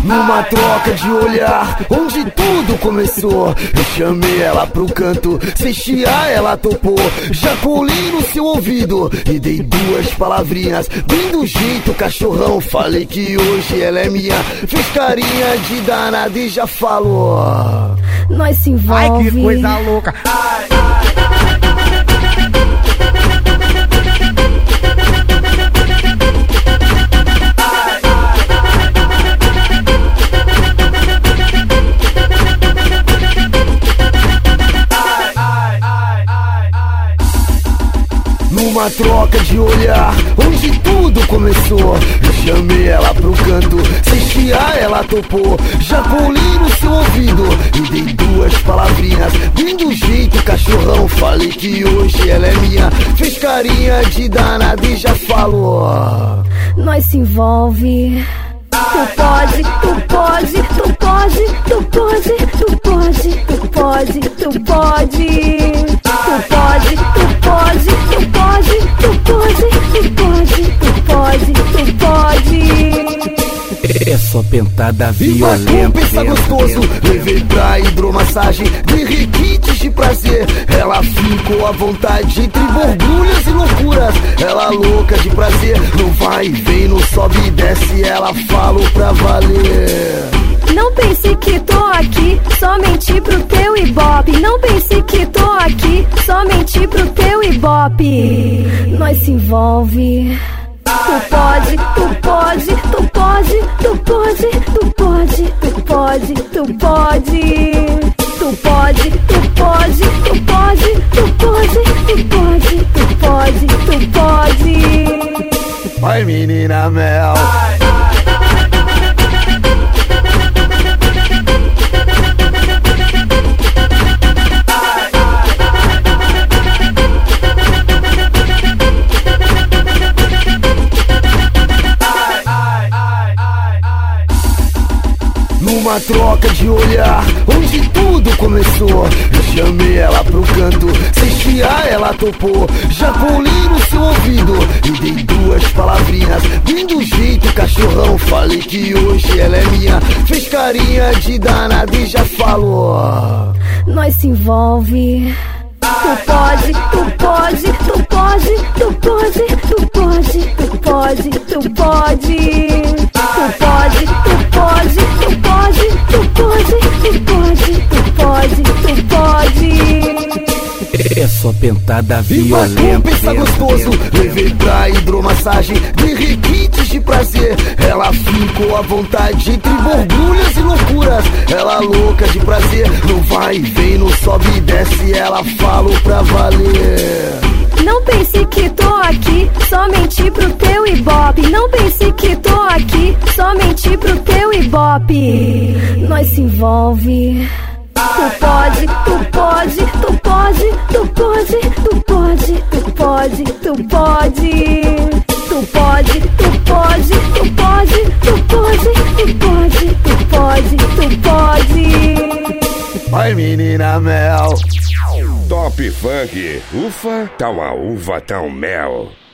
Numa troca de olhar, onde tudo começou, eu chamei ela pro canto, sem chiar ela topou. Já colei no seu ouvido e dei duas palavrinhas, bem do jeito cachorrão. Falei que hoje ela é minha, fez carinha de danada e já falou: nós se envolve. Ai, que coisa louca. Numa troca de olhar, onde tudo começou, eu chamei ela pro canto, sem chiar ela topou. Já colei no seu ouvido e dei duas palavrinhas, bem do jeito cachorrão. Falei que hoje ela é minha, fez carinha de danada e já falou: nós se envolve. Tu pode, tu pode, tu pode, tu pode, tu pode, tu pode, tu pode. Tu pode, tu pode, tu pode, tu pode, tu pode, tu pode, tu pode. É só pentada violenta. E pra pensar gostoso, levei pra hidromassagem, de requintes de prazer. Ela ficou à vontade entre borbulhas e loucuras. Ela louca de prazer, no vai e vem, no sobe e desce. Ela falou pra valer: não pense que tô aqui somente pro teu ibope. Não pense que tô aqui somente pro teu ibope. Nós se envolve. Tu pode, tu pode, tu pode, tu pode, tu pode, tu pode, tu pode. Tu pode, tu pode, tu pode, tu pode, tu pode, tu pode, tu pode. Vai, menina mel. Numa troca de olhar, onde tudo começou, eu chamei ela pro canto, sem chiar ela topou. Já colei no seu ouvido e dei duas palavrinhas, bem do jeito cachorrão. Falei que hoje ela é minha, fez carinha de danada e já falou: nós se envolve. Tu pode, tu pode, tu pode, tu pode, tu pode, tu pode, tu pode. Tu pode, tu pode, tu pode, tu pode, tu pode, tu pode, tu pode. É só pentada violenta. E pra pensar gostoso, levei pra hidromassagem, de requintes de prazer. Ela ficou à vontade entre borbulhas e loucuras. Ela louca de prazer, no vai e vem, no sobe e desce. Ela falou pra valer: não pense que tô aqui somente pro teu ibope. Não pense que tô aqui somente pro teu ibope. Nós se envolve. Tu pode, tu pode, tu pode, tu pode, tu pode, tu pode, tu pode. Tu pode, tu pode, tu pode, tu pode, tu pode, tu pode, tu pode. Vai, menina mel. Top Funk, ufa, tal a uva, tal mel.